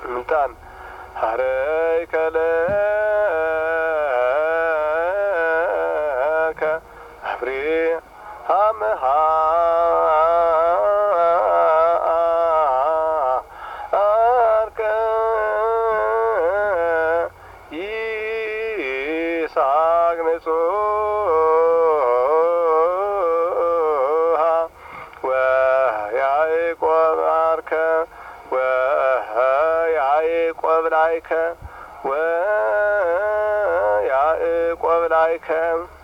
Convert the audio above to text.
ምልጣን ሀረይ ከለከ አብሬ አመሃ አርከ ይስሐቅ ንጹሐ ወያዕቆብ አርከ ወያዕቆብ ላይከ ወያዕቆብ ላይከ